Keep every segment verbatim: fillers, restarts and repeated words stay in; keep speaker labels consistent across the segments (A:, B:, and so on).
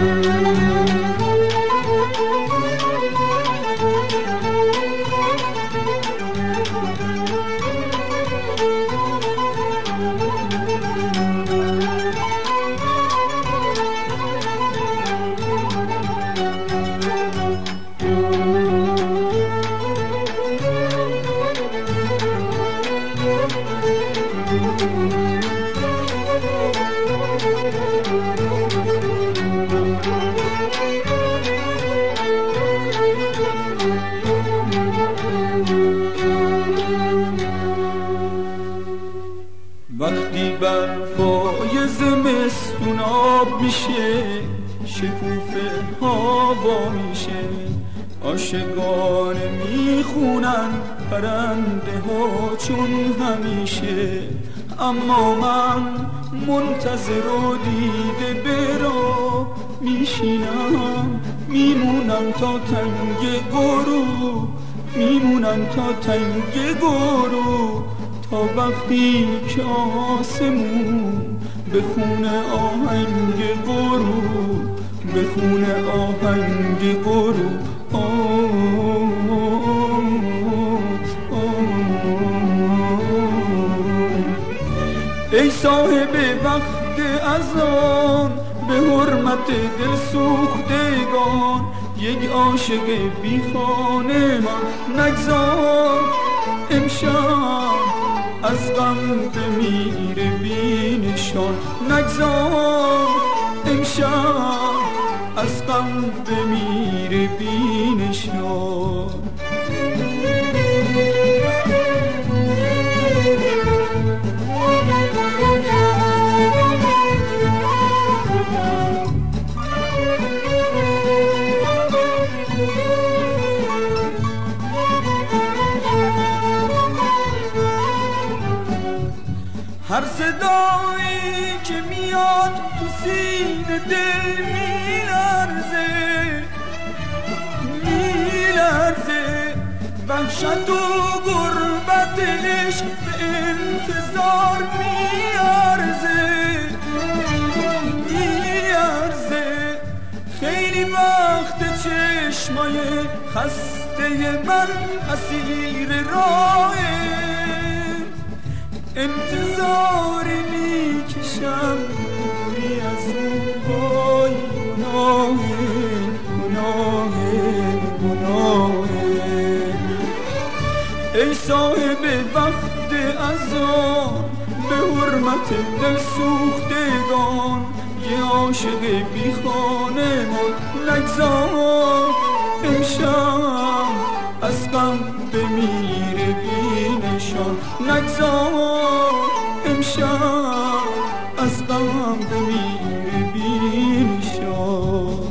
A: وقتی برفای زمستون آب میشه، شکوفه هوا میشه، عاشقان میخونن پرنده ها چون همیشه. اما من منتظر و دیده برا میشینم، میمونم تا تنگ غروب، میمونم تا تنگ غروب، تا وقتی که آسمون بخونه آهنگ غروب، بخونه آهنگ غروب. ای صاحب وقت اذان، به حرمت دل سوختگان، یک عاشق بی خانه من نگذار امشب، از غم بمیره بی نشان، نگذار امشب، از غم بمیره بی نشان. هر صدایی که میاد تو سینه دل میلرزه، میلرزه، وحشت و غربت عشق به انتظار میارزه، میارزه. خیلی وقت چشمای خسته من اسیر راهه، انتظاری میکشم دوری از اون، وای گناهه، گناهه، گناهه. ای صاحب وقت اذان، به حرمت دل سوختگان، یه عاشق بی خانه ما نگذار امشب، از غم بمیره بی نشان، نگذار امشب، از غم بمیره بی نشان.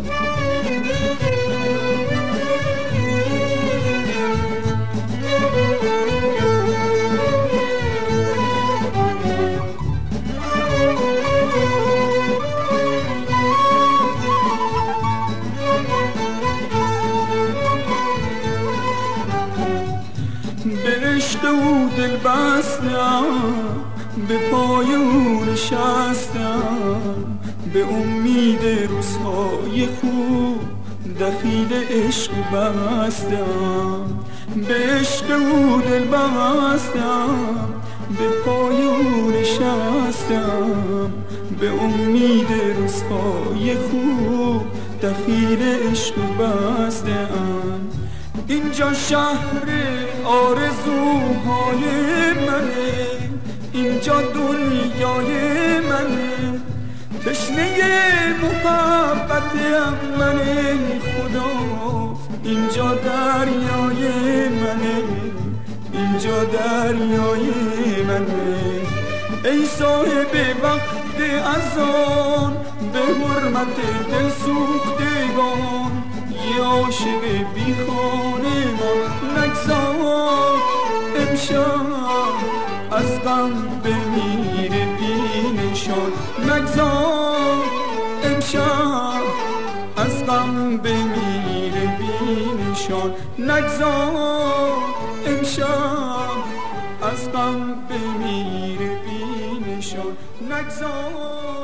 A: به عشق او دل بستم، به پای او نشستم، به امید روزهای خوب دخیل عشق بستم، به عشق او دل بستم، به پای او نشستم، به امید روزهای خوب دخیل عشق بستم. اینجا شهر آرزوهای منه، اینجا دنیای منه، تشنه محبتم منه خدا، اینجا دریای منه، اینجا دریای منه. ای صاحب وقت اذان، به حرمت دل سوختگان، یه عاشق بی خانه ما نگذار امشب، از غم بمیره بی نشان، نگذار امشب، از غم بمیره بی نشان، نگذار امشب، از غم بمیره بی نشان، نگذار